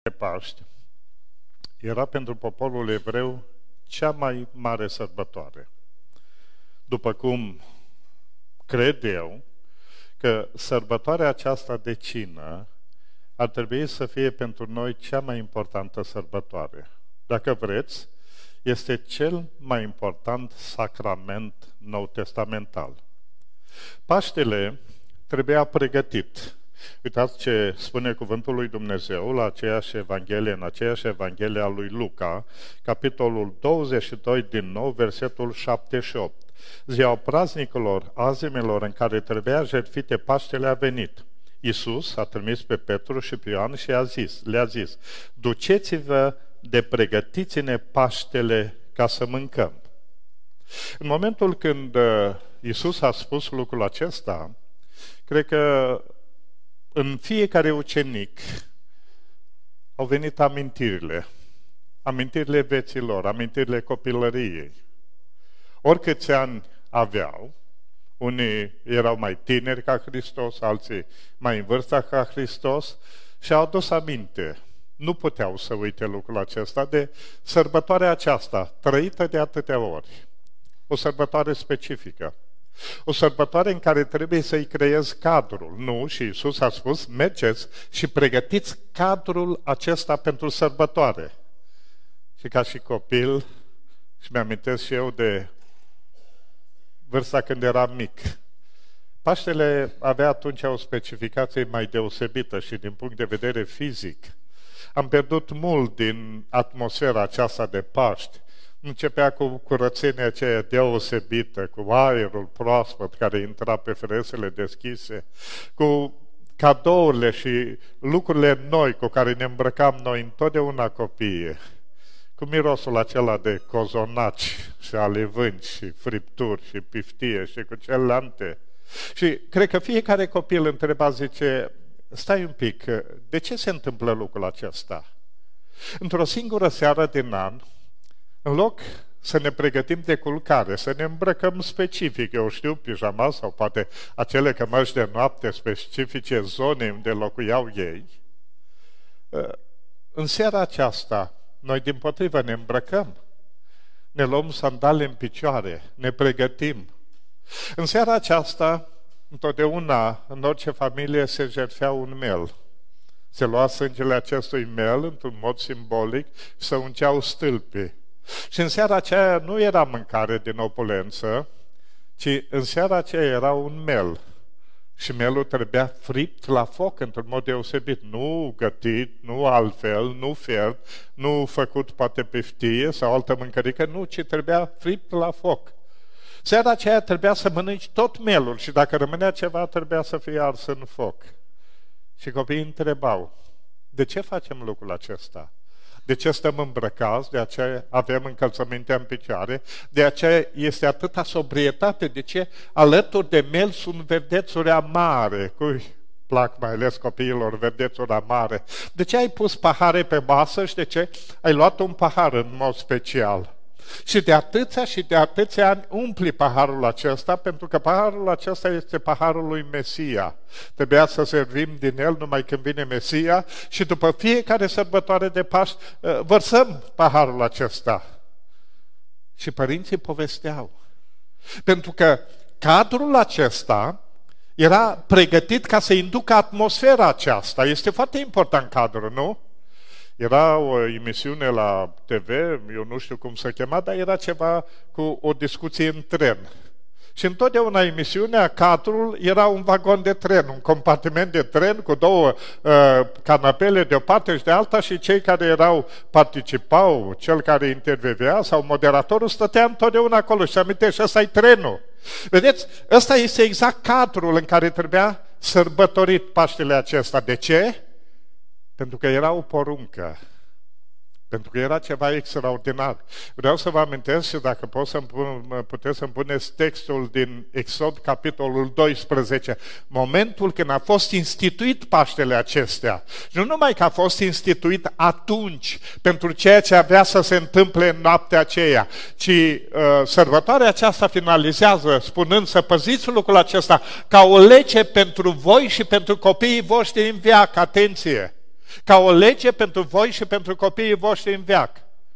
de Paști era pentru poporul evreu cea mai mare sărbătoare. După cum cred eu că sărbătoarea aceasta de cină ar trebui să fie pentru noi cea mai importantă sărbătoare. Dacă vreți, este cel mai important sacrament nou-testamental. Paștele trebuia pregătit. Uitați ce spune cuvântul lui Dumnezeu la aceeași Evanghelie, în aceeași Evanghelie a lui Luca, capitolul 22 din nou, versetul 7 și 8. Ziua praznicelor, azimilor în care trebuia jertfite Paștele a venit. Iisus a trimis pe Petru și pe Ioan și le-a zis, duceți-vă de pregătiți-ne Paștele ca să mâncăm. În momentul când Iisus a spus lucrul acesta, cred că în fiecare ucenic au venit amintirile vieților, amintirile copilăriei. Oricâți ani aveau, unii erau mai tineri ca Hristos, alții mai în vârstă ca Hristos și au adus aminte. Nu puteau să uite lucrul acesta de sărbătoarea aceasta, trăită de atâtea ori. O sărbătoare specifică. O sărbătoare în care trebuie să-i creezi cadrul. Nu, și Iisus a spus, mergeți și pregătiți cadrul acesta pentru sărbătoare. Și ca și copil, și mi-amintesc și eu de vârsta când eram mic, Paștele avea atunci o specificație mai deosebită și din punct de vedere fizic. Am pierdut mult din atmosfera aceasta de Paști. Începea cu curățenia aceea deosebită, cu aerul proaspăt care intra pe ferestrele deschise, cu cadourile și lucrurile noi cu care ne îmbrăcam noi întotdeauna copiii, cu mirosul acela de cozonaci și alevânci și fripturi și piftie și cu celelalte. Și cred că fiecare copil întreba, zice, stai un pic, de ce se întâmplă lucrul acesta? Într-o singură seară din an, în loc să ne pregătim de culcare, să ne îmbrăcăm specific, eu știu, pijama sau poate acele cămăși de noapte specifice zonei unde locuiau ei, în seara aceasta, noi dimpotrivă ne îmbrăcăm, ne luăm sandale în picioare, ne pregătim. În seara aceasta, întotdeauna, în orice familie se jertfea un mel. Se lua sângele acestui mel, într-un mod simbolic, și se ungeau stâlpii. Și în seara aceea nu era mâncare din opulență, ci în seara aceea era un mel. Și melul trebuia fript la foc într-un mod deosebit. Nu gătit, nu altfel, nu fiert, nu făcut poate piftie sau altă mâncărică, nu, ci trebuia fript la foc. Seara aceea trebuia să mănânci tot melul și dacă rămânea ceva, trebuia să fie ars în foc. Și copiii întrebau, de ce facem lucrul acesta? De ce stăm îmbrăcați? De aceea avem încălțămintea în picioare? De aceea este atâta sobrietate? De ce alături de mel sunt verdețuri amare? Cui plac mai ales copiilor verdețuri amare? De ce ai pus pahare pe masă și de ce ai luat un pahar în mod special? Și de atâția ani umpli paharul acesta, pentru că paharul acesta este paharul lui Mesia. Trebuia să servim din el numai când vine Mesia și după fiecare sărbătoare de Paști vărsăm paharul acesta. Și părinții povesteau. Pentru că cadrul acesta era pregătit ca să inducă atmosfera aceasta. Este foarte important cadrul, nu? Era o emisiune la TV, eu nu știu cum se chema, dar era ceva cu o discuție în tren. Și întotdeauna emisiunea, cadrul, era un vagon de tren, un compartiment de tren cu două canapele de o parte și de alta și cei care participau, cel care intervenea sau moderatorul stătea întotdeauna acolo și se amintește, ăsta e trenul. Vedeți, ăsta este exact cadrul în care trebuia sărbătorit Paștele acesta. De ce? Pentru că era o poruncă, pentru că era ceva extraordinar. Vreau să vă amintesc și dacă puteți să-mi puneți textul din Exod, capitolul 12, momentul când a fost instituit Paștele acestea. Și nu numai că a fost instituit atunci pentru ceea ce avea să se întâmple în noaptea aceea, ci sărbătoarea aceasta finalizează spunând să păziți lucrul acesta ca o lege pentru voi și pentru copiii voștri în veac. Atenție! ca o lege pentru voi și pentru copiii voștri în veac.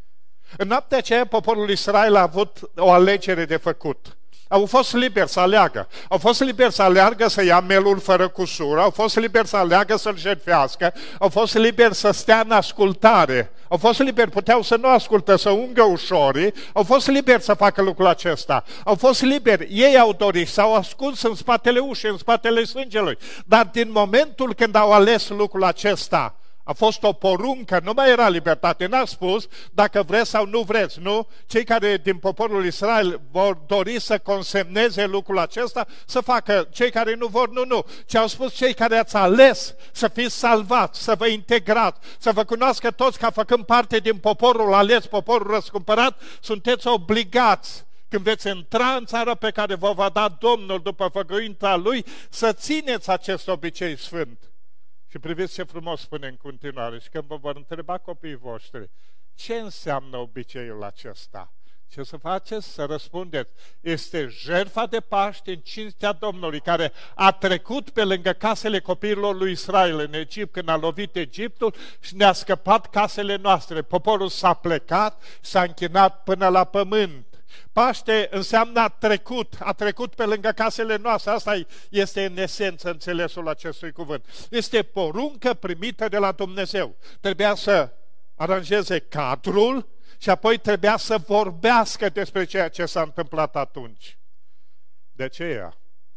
În noaptea aceea, poporul Israel a avut o alegere de făcut. Au fost liberi să aleagă. Au fost liberi să aleagă să ia melul fără cusură, au fost liberi să aleagă să-l jertfească, au fost liberi să stea în ascultare, au fost liberi, puteau să nu ascultă, să ungă ușorii, au fost liberi să facă lucrul acesta. Au fost liberi, ei au dorit, s-au ascuns în spatele ușii, în spatele sângelui. Dar din momentul când au ales lucrul acesta, a fost o poruncă, nu mai era libertate. N-a spus dacă vreți sau nu vreți, nu? Cei care din poporul Israel vor dori să consemneze lucrul acesta, să facă. Cei care nu vor, nu. Ce au spus cei care ați ales să fiți salvați, să vă integrați, să vă cunoască toți ca făcând parte din poporul ales, poporul răscumpărat, sunteți obligați când veți intra în țara pe care vă va da Domnul după făgăduința Lui, să țineți acest obicei sfânt. Și priviți ce frumos spune în continuare. Și când vă vor întreba copiii voștri, ce înseamnă obiceiul acesta? Ce să faceți? Să răspundeți. Este jertfa de Paște în cinstea Domnului, care a trecut pe lângă casele copiilor lui Israel în Egipt, când a lovit Egiptul și ne-a scăpat casele noastre. Poporul s-a plecat, s-a închinat până la pământ. Paște înseamnă a trecut pe lângă casele noastre. Asta este în esență înțelesul acestui cuvânt. Este poruncă primită de la Dumnezeu. Trebuia să aranjeze cadrul și apoi trebuia să vorbească despre ceea ce s-a întâmplat atunci. De aceea,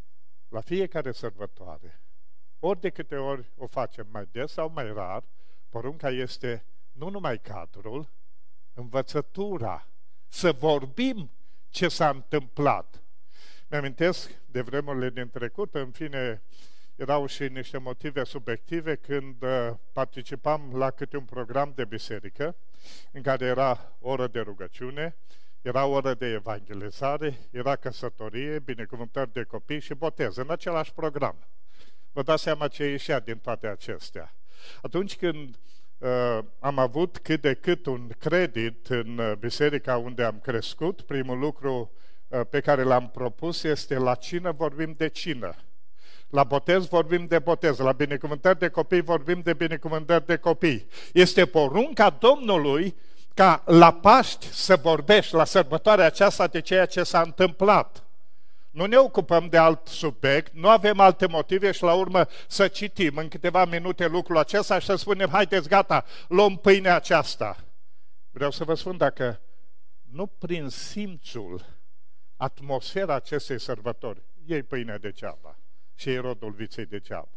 la fiecare sărbătoare, ori de câte ori o facem, mai des sau mai rar, porunca este nu numai cadrul, învățătura, să vorbim ce s-a întâmplat. Mi-amintesc de vremurile din trecut, în fine, erau și niște motive subiective când participam la câte un program de biserică, în care era oră de rugăciune, era oră de evangelizare, era căsătorie, binecuvântări de copii și botez, în același program. Vă dați seama ce ieșea din toate acestea. Atunci când am avut cât de cât un credit în biserica unde am crescut, primul lucru pe care l-am propus este la cină vorbim de cină, la botez vorbim de botez, la binecuvântări de copii vorbim de binecuvântări de copii. Este porunca Domnului ca la Paști să vorbești, la sărbătoarea aceasta, de ceea ce s-a întâmplat. Nu ne ocupăm de alt subiect, nu avem alte motive și la urmă să citim în câteva minute lucrul acesta și să spunem, haideți, gata, luăm pâinea aceasta. Vreau să vă spun, dacă nu prin simțul, atmosfera acestei sărbători, iei pâinea degeaba și iei rodul viței degeaba.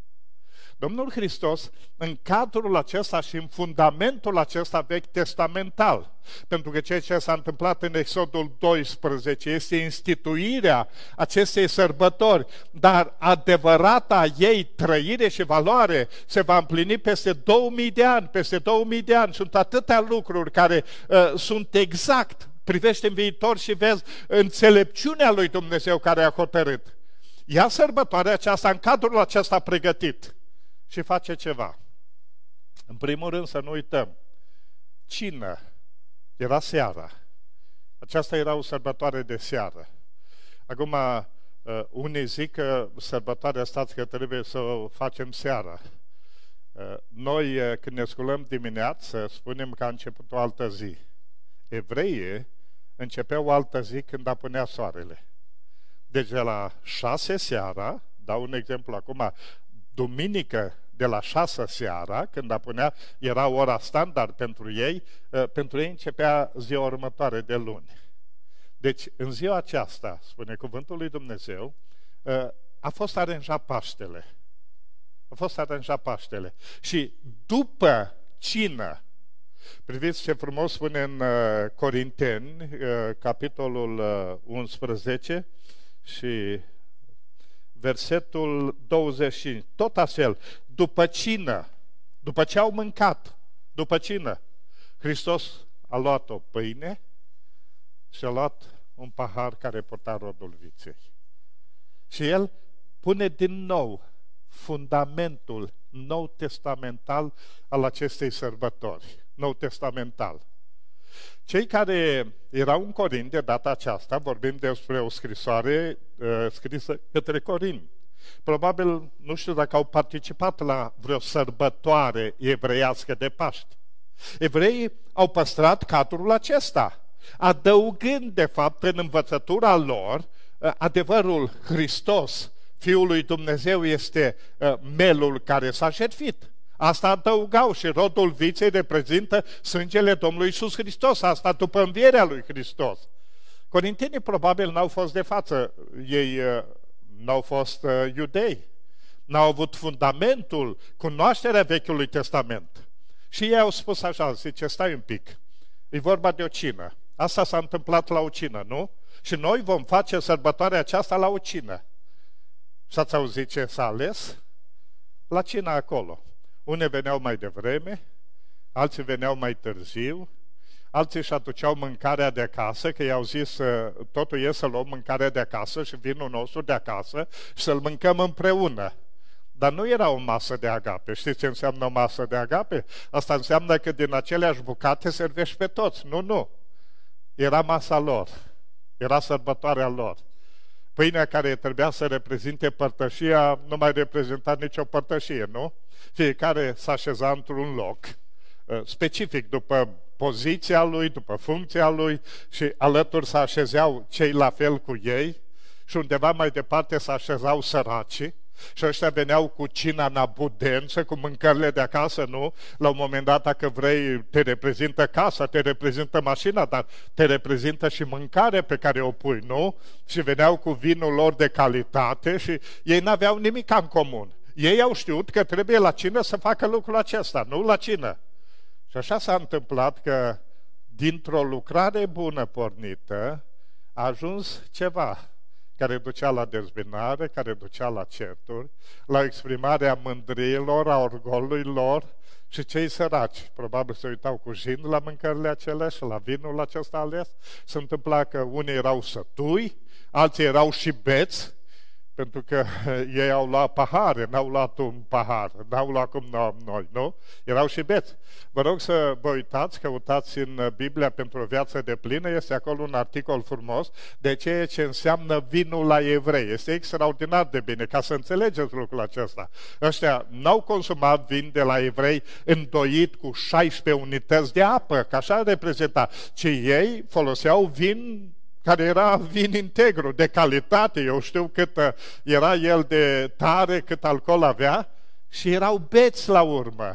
Domnul Hristos, în cadrul acesta și în fundamentul acesta vechi testamental, pentru că ceea ce s-a întâmplat în Exodul 12 este instituirea acestei sărbători, dar adevărata ei trăire și valoare se va împlini peste 2000 de ani, peste 2000 de ani. Sunt atâtea lucruri care sunt exact, privești în viitor și vezi înțelepciunea lui Dumnezeu care a hotărât. Ia sărbătoarea aceasta în cadrul acesta pregătit și face ceva. În primul rând să nu uităm, cină era seara. Aceasta era o sărbătoare de seară. Acum, unii zic că sărbătoarea asta că trebuie să o facem seara. Noi, când ne sculăm dimineață, spunem că a început o altă zi. Evreii începeau o altă zi când apunea soarele. Deci de la 6 seara, dau un exemplu acum, duminică de la 6 seara, când apunea, era ora standard pentru ei începea ziua următoare de luni. Deci în ziua aceasta, spune cuvântul lui Dumnezeu, a fost aranjat Paștele. A fost aranjat Paștele. Și după cină, priviți ce frumos spune în Corinteni, capitolul 11 și versetul 25. Tot astfel, după cină, după ce au mâncat, după cină, Hristos a luat o pâine și a luat un pahar care purta rodul viței. Și El pune din nou fundamentul nou testamental al acestei sărbători. Nou testamental. Cei care erau în Corint de data aceasta, vorbim despre o scrisoare scrisă către Corint. Probabil, nu știu dacă au participat la vreo sărbătoare evreiască de Paști. Evreii au păstrat cadrul acesta, adăugând, de fapt, în învățătura lor, adevărul Hristos, Fiul lui Dumnezeu, este melul care s-a jertfit. Asta adăugau și rodul viței reprezintă sângele Domnului Iisus Hristos, asta după învierea lui Hristos. Corintenii probabil n-au fost de față, ei n-au fost iudei, n-au avut fundamentul, cunoașterea Vechiului Testament. Și ei au spus așa, zice, stai un pic, e vorba de o cină. Asta s-a întâmplat la o cină, nu? Și noi vom face sărbătoarea aceasta la o cină. Și ați auzit ce s-a ales? La cină acolo. Unii veneau mai devreme, alții veneau mai târziu, alții își aduceau mâncarea de acasă, că i-au zis, totul e să luăm mâncarea de acasă și vinul nostru de acasă și să-l mâncăm împreună. Dar nu era o masă de agape. Știți ce înseamnă o masă de agape? Asta înseamnă că din aceleași bucate servești pe toți. Nu. Era masa lor. Era sărbătoarea lor. Pâinea care trebuia să reprezinte părtășia nu mai reprezenta nicio părtășie, nu? Fiecare s-a așezat într-un loc specific după poziția lui, după funcția lui și alături se așezeau cei la fel cu ei și undeva mai departe se așezau săracii și ăștia veneau cu cina în abundență, cu mâncările de acasă, nu? La un moment dat, dacă vrei, te reprezintă casa, te reprezintă mașina, dar te reprezintă și mâncare pe care o pui, nu? Și veneau cu vinul lor de calitate și ei n-aveau nimic în comun. Ei au știut că trebuie la cină să facă lucrul acesta, nu la cină. Și așa s-a întâmplat că dintr-o lucrare bună pornită a ajuns ceva care ducea la dezbinare, care ducea la certuri, la exprimarea mândriilor, a orgolului lor și cei săraci. Probabil se uitau cu jind la mâncările acelea și la vinul acesta ales. Se întâmpla că unii erau sătui, alții erau și beți, pentru că ei au luat pahare, n-au luat un pahar, n-au luat cum noi, nu? Erau și beți. Vă rog să vă uitați, căutați în Biblia pentru o viață de plină, este acolo un articol frumos de ceea ce înseamnă vinul la evrei. Este extraordinar de bine, ca să înțelegeți lucrul acesta. Ăștia n-au consumat vin de la evrei îndoit cu 16 unități de apă, că așa reprezenta, ci ei foloseau vin care era vin integru, de calitate, eu știu cât era el de tare, cât alcool avea, și erau beți la urmă.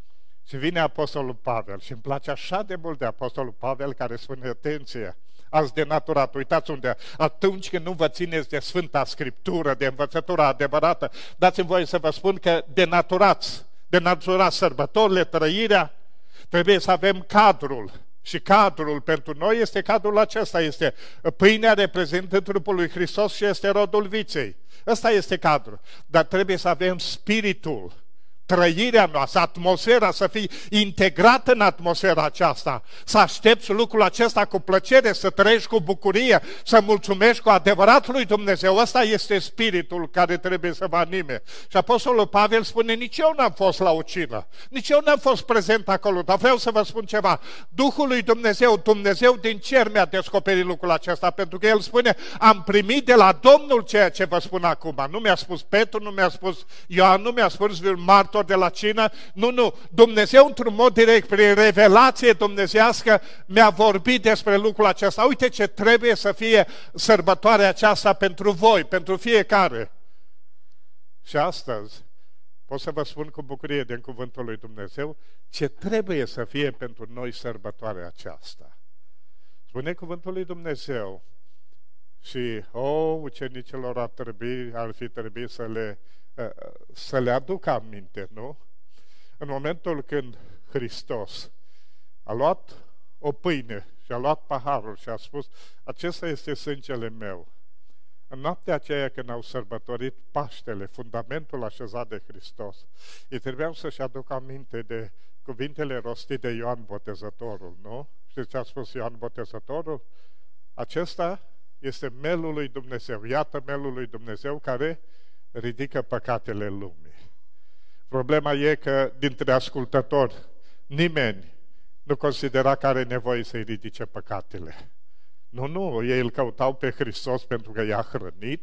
Și vine Apostolul Pavel și îmi place așa de mult de Apostolul Pavel care spune, atenție, ați denaturat, uitați unde, atunci când nu vă țineți de Sfânta Scriptură, de învățătura adevărată, dați-mi voie să vă spun că denaturați sărbătorile, trăirea, trebuie să avem cadrul. Și cadrul pentru noi este cadrul acesta, este pâinea reprezintă trupul lui Hristos și este rodul viței. Ăsta este cadrul. Dar trebuie să avem spiritul, trăirea noastră, atmosfera să fie integrată în atmosfera aceasta, să aștepți lucrul acesta cu plăcere, să trăiești cu bucurie, să mulțumești cu adevărat lui Dumnezeu. Ăsta este spiritul care trebuie să vă anime. Și Apostolul Pavel spune, nici eu n-am fost la o cină, nici eu n-am fost prezent acolo, dar vreau să vă spun ceva. Duhul lui Dumnezeu, Dumnezeu din cer mi-a descoperit lucrul acesta, pentru că el spune, am primit de la Domnul ceea ce vă spun acum. Nu mi-a spus Petru, nu mi-a spus Ioan, nu mi-a spus martor de la cină, nu, Dumnezeu într-un mod direct, prin revelație dumnezeiască, mi-a vorbit despre lucrul acesta. Uite ce trebuie să fie sărbătoarea aceasta pentru voi, pentru fiecare. Și astăzi pot să vă spun cu bucurie din cuvântul lui Dumnezeu ce trebuie să fie pentru noi sărbătoarea aceasta. Spune cuvântul lui Dumnezeu și, ucenicilor ar fi trebuit să le aducă aminte, nu? În momentul când Hristos a luat o pâine și a luat paharul și a spus, acesta este sângele meu. În noaptea aceea când au sărbătorit Paștele, fundamentul așezat de Hristos, ei trebuiau să-și aducă aminte de cuvintele rostite de Ioan Botezătorul, nu? Știți ce a spus Ioan Botezătorul? Acesta este melul lui Dumnezeu. Iată melul lui Dumnezeu care ridică păcatele lumii. Problema e că dintre ascultători nimeni nu considera că are nevoie să-i ridice păcatele. Nu, ei îl căutau pe Hristos pentru că i-a hrănit,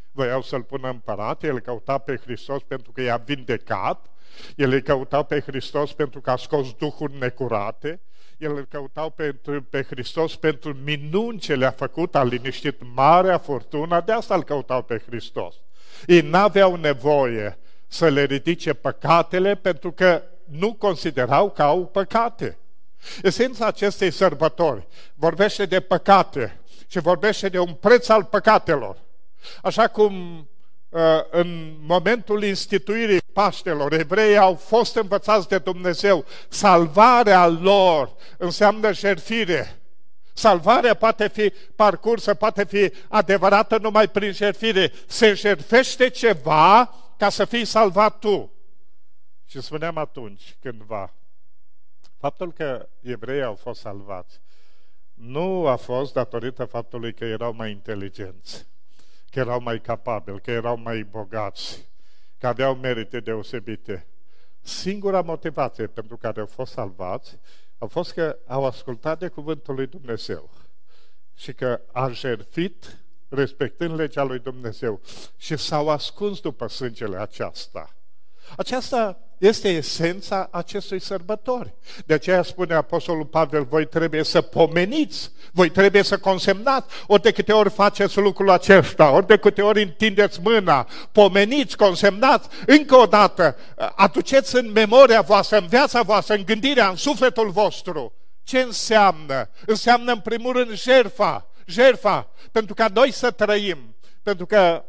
voiau să-l pună împărat, el căuta pe Hristos pentru că i-a vindecat, el îl căutau pe Hristos pentru că a scos duhuri necurate, el îl căutau pe Hristos pentru minuni ce le-a făcut, a liniștit marea furtună, de asta îl căutau pe Hristos. Ei n-aveau nevoie să le ridice păcatele pentru că nu considerau că au păcate. Esența acestei sărbători vorbește de păcate și vorbește de un preț al păcatelor. Așa cum în momentul instituirii Paștelor, evreii au fost învățați de Dumnezeu, salvarea lor înseamnă jertfire. Salvarea poate fi parcursă, poate fi adevărată numai prin jertfire. Se jertfește ceva ca să fii salvat tu. Și spuneam atunci, cândva, faptul că evreii au fost salvați nu a fost datorită faptului că erau mai inteligenți, că erau mai capabili, că erau mai bogați, că aveau merite deosebite. Singura motivație pentru care au fost salvați a fost că au ascultat de cuvântul lui Dumnezeu și că a jertfit respectând legea lui Dumnezeu și s-au ascuns după sângele aceasta. Aceasta este esența acestui sărbători. De aceea spune Apostolul Pavel, voi trebuie să pomeniți, voi trebuie să consemnați, ori de câte ori faceți lucrul acesta, ori de câte ori întindeți mâna, pomeniți, consemnați, încă o dată, aduceți în memoria voastră, în viața voastră, în gândirea, în sufletul vostru. Ce înseamnă? Înseamnă în primul rând jertfa, pentru ca noi să trăim, pentru că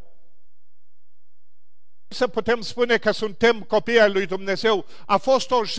să putem spune că suntem copii ai lui Dumnezeu, a fost o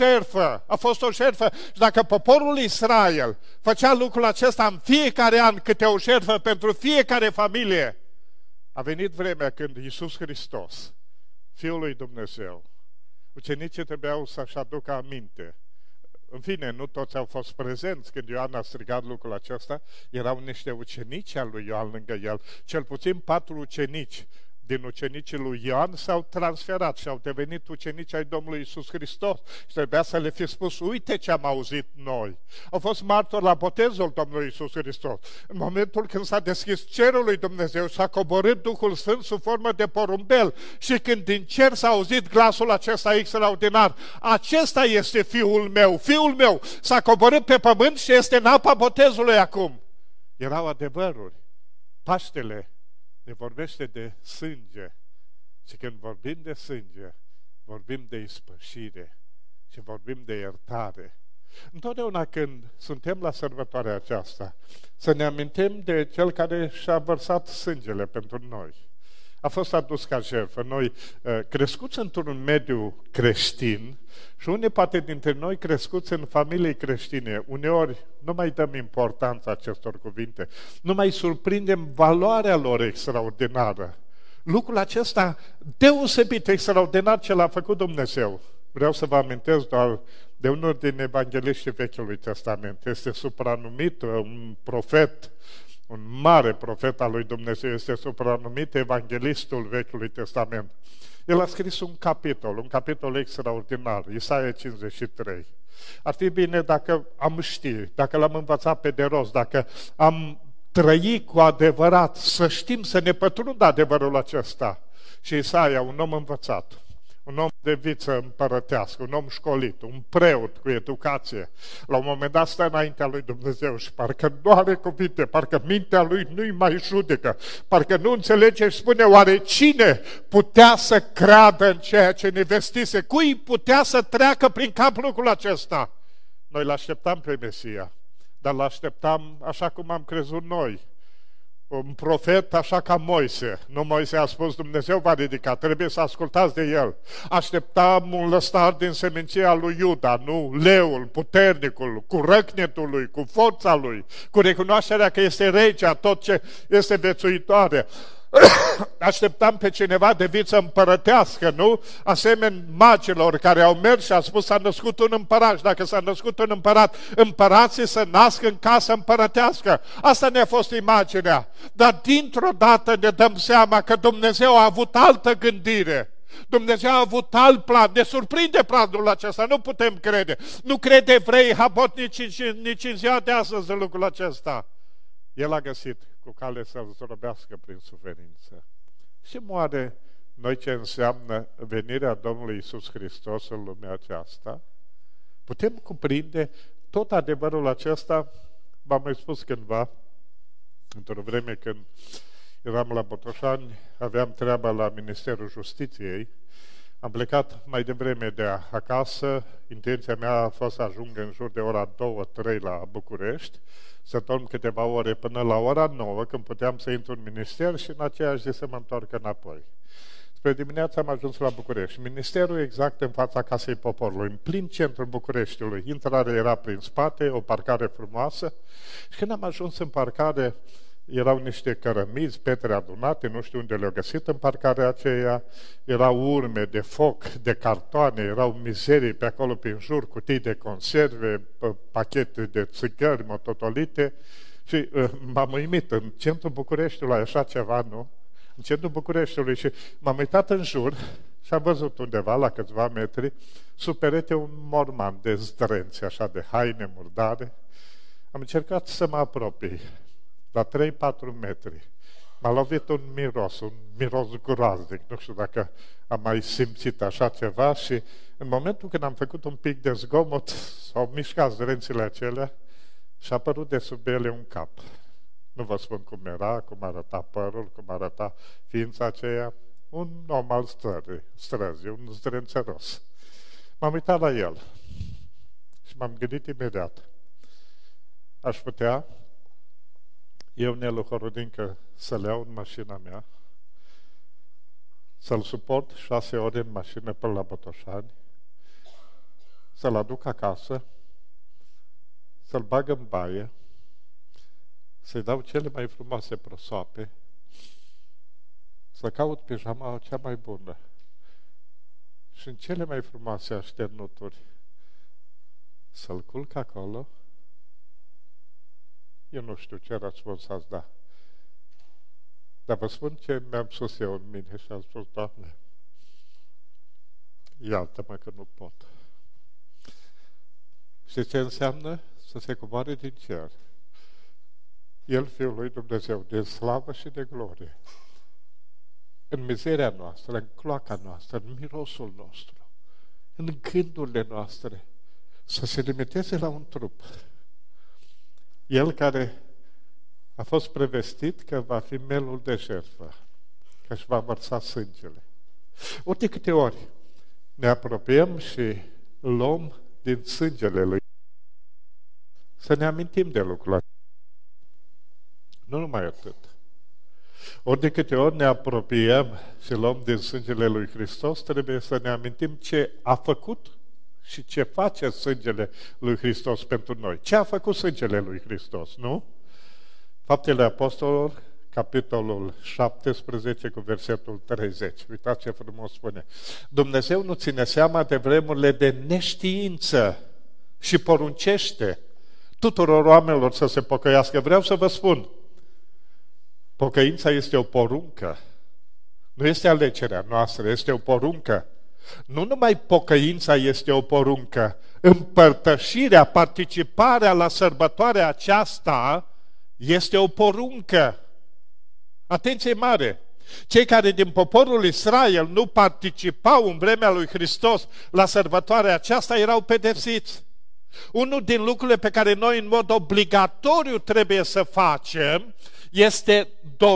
jertfă. Și dacă poporul Israel făcea lucrul acesta în fiecare an, câte o jertfă pentru fiecare familie, a venit vremea când Iisus Hristos, Fiul lui Dumnezeu, ucenicii trebuiau să-și aducă aminte. În fine, nu toți au fost prezenți când Ioan a strigat lucrul acesta, erau niște ucenici al lui Ioan lângă el, cel puțin 4 ucenici din ucenicii lui Ioan s-au transferat și au devenit ucenici ai Domnului Iisus Hristos și trebuia să le fi spus, uite ce am auzit noi. Au fost martori la botezul Domnului Iisus Hristos. În momentul când s-a deschis cerul lui Dumnezeu, s-a coborât Duhul Sfânt sub formă de porumbel și când din cer s-a auzit glasul acesta extraordinar, acesta este Fiul meu s-a coborât pe pământ și este în apa botezului acum. Erau adevăruri. Paștele ne vorbește de sânge și când vorbim de sânge, vorbim de ispășire și vorbim de iertare. Întotdeauna când suntem la sărbătoarea aceasta, să ne amintim de Cel care și-a vărsat sângele pentru noi. A fost adus ca jertfă. Noi, crescuți într-un mediu creștin și unii poate dintre noi crescuți în familii creștine, uneori nu mai dăm importanța acestor cuvinte, nu mai surprindem valoarea lor extraordinară. Lucrul acesta deosebit, extraordinar ce l-a făcut Dumnezeu. Vreau să vă amintesc doar de unul din evangheliștii Vechiului Testament. Este supranumit un profet, un mare profet al lui Dumnezeu, este supranumit evanghelistul Vechiului Testament. El a scris un capitol extraordinar, Isaia 53. Ar fi bine dacă am ști, dacă l-am învățat pe de rost, dacă am trăit cu adevărat, să știm, să ne pătrundă adevărul acesta. Și Isaia, un om învățat, un om de viță împărătească, un om școlit, un preot cu educație. La un moment dat stă înaintea lui Dumnezeu și parcă nu are cuvinte, parcă mintea lui nu-i mai judecă, parcă nu înțelege și spune, oare cine putea să creadă în ceea ce ne vestise? Cui putea să treacă prin cap lucrul acesta? Noi l-așteptam pe Mesia, dar l-așteptam așa cum am crezut noi. Un profet așa ca Moise. Nu Moise a spus, Dumnezeu va ridica, trebuie să ascultați de el. Așteptam un lăstar din seminția lui Iuda, nu leul, puternicul, cu răcnetul lui, cu forța lui, cu recunoașterea că este regea, tot ce este viețuitoare. Așteptam pe cineva de viță împărătească, nu? Asemeni magilor care au mers și a spus s-a născut un împărat și dacă s-a născut un împărat, împărații să nasc în casă împărătească. Asta ne-a fost imaginea. Dar dintr-o dată ne dăm seama că Dumnezeu a avut altă gândire. Dumnezeu a avut alt plan. Ne surprinde planul acesta, nu putem crede. Nu crede evrei, habot nici în ziua de astăzi în lucrul acesta. El a găsit cu cale să-l zdrobească prin suferință. Și oare noi ce înseamnă venirea Domnului Iisus Hristos în lumea aceasta? Putem cuprinde tot adevărul acesta? V-am mai spus cândva, într-o vreme când eram la Botoșani, aveam treaba la Ministerul Justiției, am plecat mai devreme de acasă, intenția mea a fost să ajung în jur de ora 2-3 la București, să dorm câteva ore până la ora 9, când puteam să intru în minister și în aceeași zi să mă întorc înapoi. Spre dimineața am ajuns la București. Ministerul exact în fața Casei Poporului, în plin centrul Bucureștiului. Intrarea era prin spate, o parcare frumoasă. Și când am ajuns în parcare, erau niște cărămizi, pietre adunate, nu știu unde le-au găsit în parcarea aceea, erau urme de foc, de cartoane, erau mizerii pe acolo prin jur, cutii de conserve, pachete de țigări mototolite și m-am uimit în centrul Bucureștiului, așa ceva, nu? În centrul Bucureștiului și m-am uitat în jur și am văzut undeva, la câțiva metri, sub perete un morman de zdrenți, așa, de haine murdare. Am încercat să mă apropii. La 3-4 metri m-a lovit un miros groaznic. Nu știu dacă am mai simțit așa ceva și în momentul când am făcut un pic de zgomot, s-au mișcat zdrențile acelea și a apărut de sub ele un cap. Nu vă spun cum era, cum arăta părul, cum arăta ființa aceea. Un om al străzii, un zdrențăros. M-am uitat la el și m-am gândit imediat. Aș putea eu, Nelu Horodincă, să-l iau în mașina mea, să-l suport 6 ore în mașină până la Botoșani, să-l aduc acasă, să-l bag în baie, să-i dau cele mai frumoase prosoape, să caut pijama cea mai bună și în cele mai frumoase așternuturi să-l culc acolo. Eu nu știu ce răspuns ați da. Dar vă spun ce mi-am spus eu în mine și am spus, Doamne, iartă-mă că nu pot. Și ce înseamnă? Să se coboare din cer. El, Fiul lui Dumnezeu, de slavă și de glorie, în mizeria noastră, în cloaca noastră, în mirosul nostru, în gândurile noastre, să se limiteze la un trup. El care a fost prevestit că va fi melul de jertfă, că își va vărsa sângele. Ori de câte ori ne apropiem și luăm din sângele Lui, să ne amintim de lucrul acesta. Nu numai atât. Ori de câte ori ne apropiem și luăm din sângele Lui Hristos, trebuie să ne amintim ce a făcut și ce face sângele Lui Hristos pentru noi. Ce a făcut sângele Lui Hristos, nu? Faptele Apostolilor, capitolul 17 cu versetul 30. Uitați ce frumos spune. Dumnezeu nu ține seama de vremurile de neștiință și poruncește tuturor oamenilor să se pocăiască. Vreau să vă spun, pocăința este o poruncă. Nu este alegerea noastră, este o poruncă. Nu numai pocăința este o poruncă, împărtășirea, participarea la sărbătoarea aceasta este o poruncă. Atenție mare! Cei care din poporul Israel nu participau în vremea lui Hristos la sărbătoarea aceasta erau pedepsiți. Unul din lucrurile pe care noi în mod obligatoriu trebuie să facem este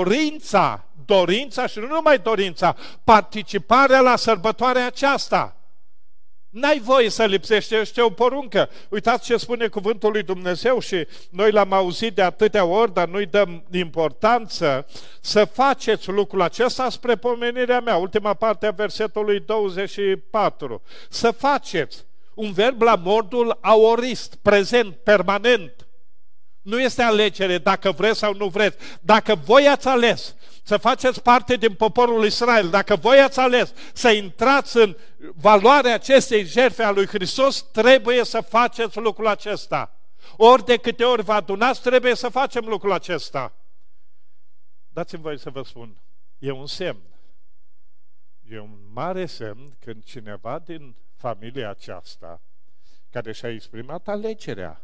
dorința și nu numai dorința, participarea la sărbătoarea aceasta. N-ai voie să lipsești, este o poruncă. Uitați ce spune cuvântul lui Dumnezeu și noi l-am auzit de atâtea ori, dar nu-i dăm importanță. Să faceți lucrul acesta spre pomenirea mea. Ultima parte a versetului 24. Să faceți. Un verb la modul aorist, prezent, permanent. Nu este alegere dacă vreți sau nu vreți. Dacă voi ați ales să faceți parte din poporul Israel, dacă voi ați ales să intrați în valoarea acestei jertfe a lui Hristos, trebuie să faceți lucrul acesta. Ori de câte ori vă adunați, trebuie să facem lucrul acesta. Dați-mi voie să vă spun, e un semn. E un mare semn când cineva din familia aceasta, care și-a exprimat alegerea,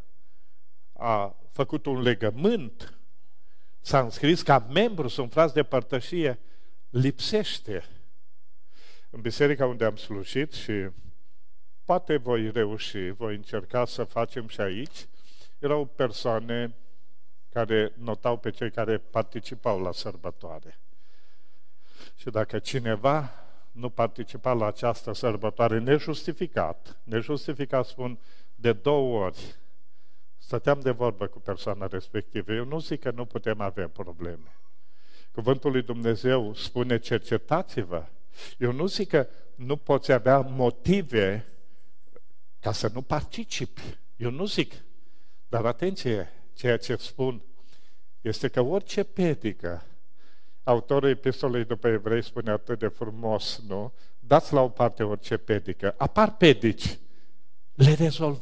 a făcut un legământ, s-a înscris ca membru, sunt frați de părtășie, lipsește. În biserica unde am slujit și poate voi reuși, voi încerca să facem și aici, erau persoane care notau pe cei care participau la sărbătoare. Și dacă cineva nu participa la această sărbătoare nejustificat spun, de 2 ori, stăteam de vorbă cu persoana respectivă. Eu nu zic că nu putem avea probleme. Cuvântul lui Dumnezeu spune, cercetați-vă. Eu nu zic că nu poți avea motive ca să nu participi. Eu nu zic. Dar atenție, ceea ce spun este că orice predică, autorul epistolei după Evrei spune atât de frumos, nu? Dați la o parte orice predică. Apar predici. Le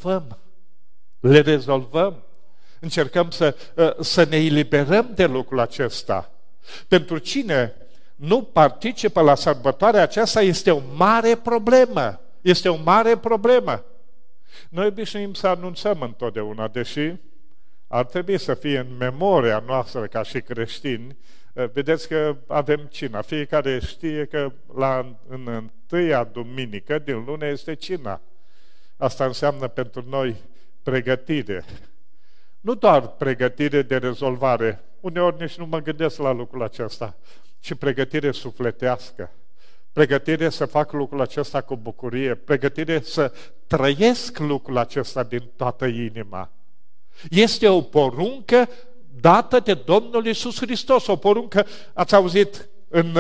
rezolvăm. Încercăm să ne eliberăm de lucrul acesta. Pentru cine nu participă la sărbătoarea aceasta este o mare problemă. Este o mare problemă. Noi obișnuim să anunțăm întotdeauna, deși ar trebui să fie în memoria noastră ca și creștini. Vedeți că avem cina. Fiecare știe că în întâia duminică din lună este cina. Asta înseamnă pentru noi pregătire. Nu doar pregătire de rezolvare. Uneori nici nu mă gândesc la lucrul acesta, ci pregătire sufletească. Pregătire să fac lucrul acesta cu bucurie. Pregătire să trăiesc lucrul acesta din toată inima. Este o poruncă dată de Domnul Iisus Hristos. O poruncă, ați auzit în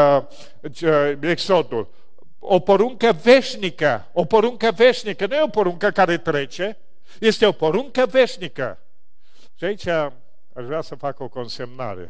Exodul, o poruncă veșnică. O poruncă veșnică. Nu e o poruncă care trece, este o poruncă veșnică. Și aici aș vrea să fac o consemnare.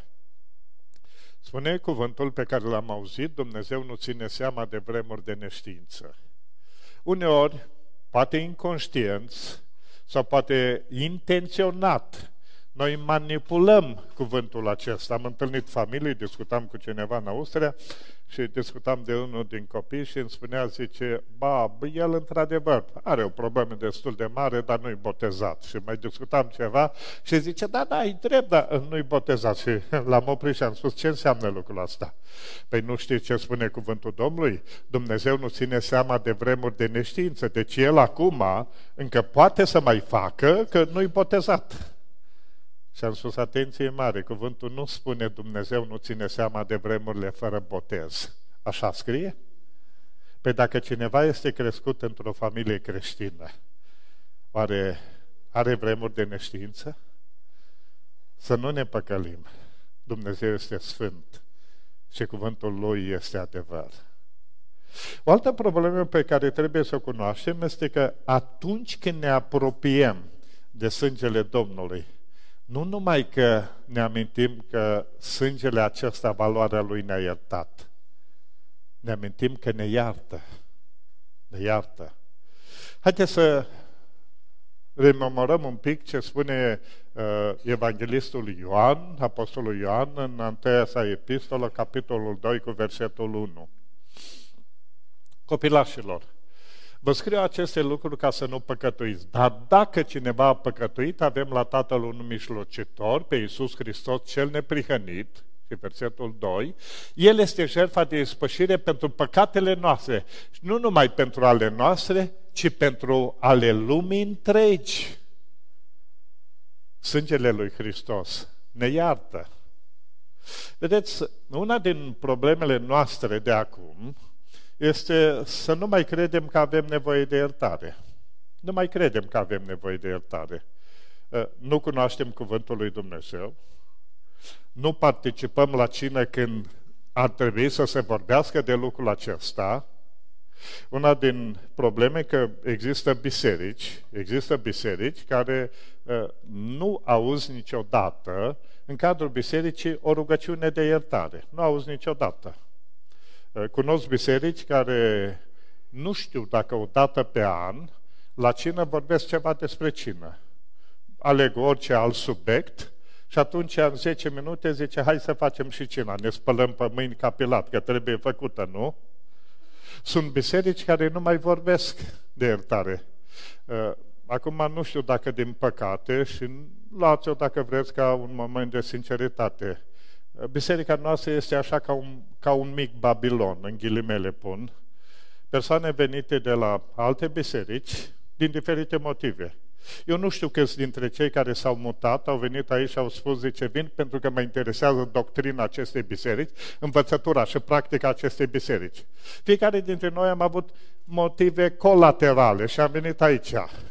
Spune cuvântul pe care l-am auzit, Dumnezeu nu ține seama de vremuri de neștiință. Uneori, poate inconștienți sau poate intenționat, noi manipulăm cuvântul acesta. Am întâlnit familii, discutam cu cineva în Austria și discutam de unul din copii și îmi spunea, zice, el într-adevăr are o problemă destul de mare, dar nu-i botezat. Și mai discutam ceva și zice, da, e drept, dar nu-i botezat. Și l-am oprit și am spus, ce înseamnă lucrul ăsta? Păi nu știi ce spune cuvântul Domnului? Dumnezeu nu ține seama de vremuri de neștiință, deci El acum încă poate să mai facă că nu-i botezat. Și am spus, atenție mare, cuvântul nu spune Dumnezeu nu ține seama de vremurile fără botez. Așa scrie? Păi dacă cineva este crescut într-o familie creștină, oare are vremuri de neștiință? Să nu ne păcălim. Dumnezeu este sfânt și cuvântul Lui este adevăr. O altă problemă pe care trebuie să o cunoaștem este că atunci când ne apropiem de sângele Domnului, nu numai că ne amintim că sângele acesta, valoarea lui ne-a iertat, ne amintim că ne iartă. Ne iartă. Haideți să rememorăm un pic ce spune evanghelistul Ioan, apostolul Ioan, în întâia sa epistolă, capitolul 2, cu versetul 1. Copilașilor, vă scriu aceste lucruri ca să nu păcătuiți. Dar dacă cineva a păcătuit, avem la Tatăl un mijlocitor, pe Iisus Hristos cel neprihănit, și versetul 2, El este jertfa de ispășire pentru păcatele noastre. Și nu numai pentru ale noastre, ci pentru ale lumii întregi. Sângele lui Hristos ne iartă. Vedeți, una din problemele noastre de acum este să nu mai credem că avem nevoie de iertare. Nu mai credem că avem nevoie de iertare. Nu cunoaștem cuvântul lui Dumnezeu, nu participăm la cină când ar trebui să se vorbească de lucrul acesta. Una din probleme că există biserici care nu auzi niciodată în cadrul bisericii o rugăciune de iertare. Nu auzi niciodată. Cunosc biserici care nu știu dacă o dată pe an la cină vorbesc ceva despre cină. Aleg orice alt subiect și atunci în 10 minute zice, hai să facem și cina, ne spălăm pe mâini ca Pilat, că trebuie făcută, nu? Sunt biserici care nu mai vorbesc de iertare. Acum nu știu dacă din păcate, și luați-o dacă vreți ca un moment de sinceritate, Biserica noastră este așa ca un mic Babilon, în ghilimele pun. Persoane venite de la alte biserici, din diferite motive. Eu nu știu câți dintre cei care s-au mutat, au venit aici și au spus, zice, vin pentru că mă interesează doctrina acestei biserici, învățătura și practica acestei biserici. Fiecare dintre noi am avut motive colaterale și am venit aici.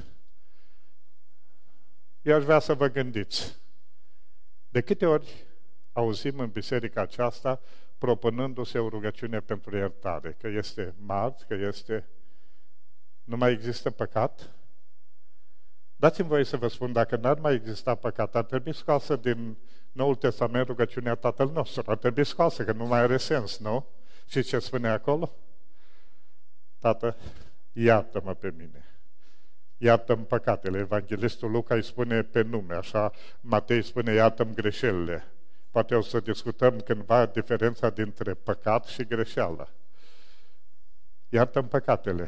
Eu aș vrea să vă gândiți. De câte ori auzim în biserica aceasta propunându-se o rugăciune pentru iertare, că este marți, că nu mai există păcat? Dați-mi voie să vă spun, dacă n-ar mai exista păcat, ar trebui scoasă din Noul Testament rugăciunea Tatăl nostru. Ar trebui scoasă, că nu mai are sens, nu? Și ce spune acolo? Tată, iartă-mă pe mine. Iartă-mi păcatele. Evanghelistul Luca îi spune pe nume, așa Matei spune iartă-mi greșelile. Poate o să discutăm cândva diferența dintre păcat și greșeală. Iartă-mi păcatele.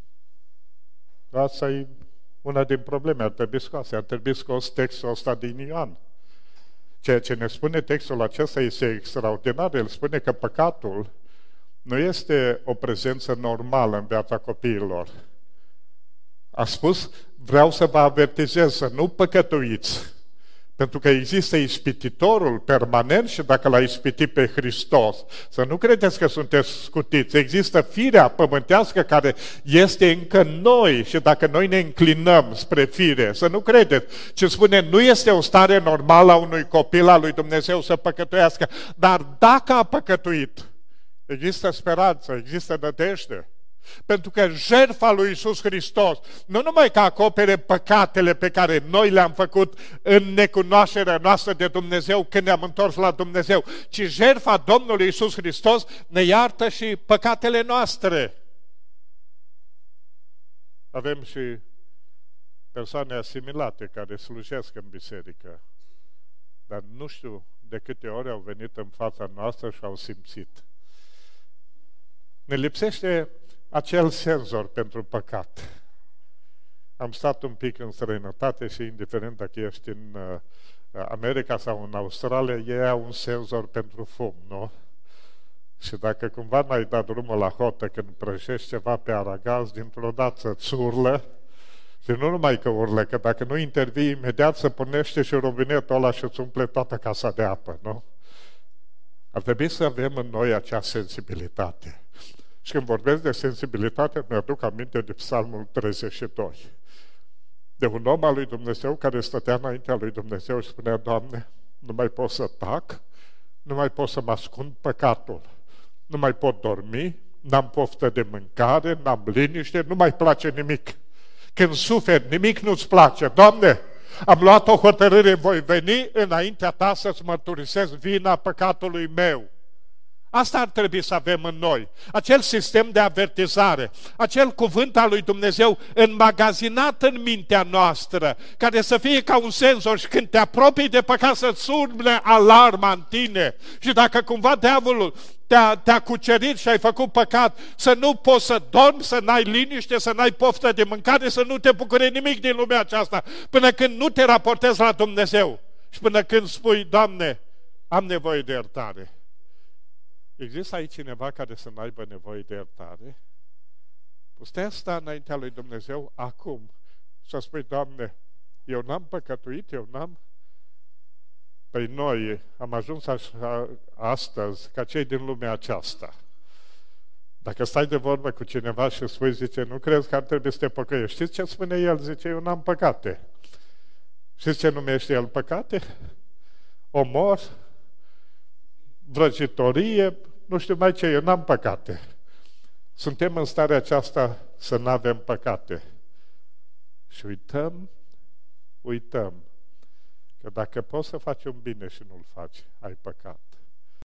Asta e una din probleme, ar trebui scoase. Ar trebui scos textul ăsta din Ioan. Ceea ce ne spune textul acesta este extraordinar. El spune că păcatul nu este o prezență normală în viața copiilor. A spus, vreau să vă avertizez să nu păcătuiți. Pentru că există ispititorul permanent și dacă l-a ispitit pe Hristos, să nu credeți că sunteți scutiți. Există firea pământească care este încă în noi și dacă noi ne înclinăm spre fire, să nu credeți. Ce spune, nu este o stare normală a unui copil al lui Dumnezeu să păcătuiască, dar dacă a păcătuit, există speranță, există nădejde. Pentru că jertfa lui Iisus Hristos nu numai că acopere păcatele pe care noi le-am făcut în necunoașterea noastră de Dumnezeu când ne-am întors la Dumnezeu, ci jertfa Domnului Iisus Hristos ne iartă și păcatele noastre. Avem și persoane asimilate care slujesc în biserică, dar nu știu de câte ori au venit în fața noastră și au simțit. Ne lipsește acel senzor pentru păcat. Am stat un pic în străinătate și indiferent dacă ești în America sau în Australia, ei au un senzor pentru fum, nu? Și dacă cumva n-ai dat drumul la hotă când prăjești ceva pe aragaz, dintr-o dată îți urlă, și nu numai că urlă, că dacă nu intervii imediat se pornește și robinetul ăla și îți umple toată casa de apă, nu? Ar trebui să avem în noi acea sensibilitate. Și când vorbesc de sensibilitate, mi-aduc aminte de Psalmul 32. De un om al lui Dumnezeu care stătea înaintea lui Dumnezeu și spunea, Doamne, nu mai pot să tac, nu mai pot să mă ascund păcatul, nu mai pot dormi, n-am poftă de mâncare, n-am liniște, nu mai place nimic. Când suferi, nimic nu-ți place. Doamne, am luat o hotărâre, voi veni înaintea Ta să-ți mărturisesc vina păcatului meu. Asta ar trebui să avem în noi, acel sistem de avertizare, acel cuvânt al lui Dumnezeu înmagazinat în mintea noastră, care să fie ca un senzor și când te apropii de păcat să-ți urle alarma în tine. Și dacă cumva diavolul te-a cucerit și ai făcut păcat, să nu poți să dormi, să n-ai liniște, să n-ai poftă de mâncare, să nu te bucure nimic din lumea aceasta, până când nu te raportezi la Dumnezeu și până când spui, Doamne, am nevoie de iertare. Există aici cineva care să n-aibă nevoie de iertare? Putea sta înaintea lui Dumnezeu acum să spui, Doamne, eu n-am păcătuit, eu n-am... Păi noi am ajuns așa astăzi ca cei din lumea aceasta. Dacă stai de vorbă cu cineva și spui, zice, nu crezi că ar trebui să te păcăiești? Știți ce spune el? Zice, eu n-am păcate. Știți ce numește el păcate? Omor, vrăjitorie, nu știu mai ce, eu n-am păcate. Suntem în starea aceasta să nu avem păcate. Și uităm că dacă poți să faci un bine și nu-l faci, ai păcat.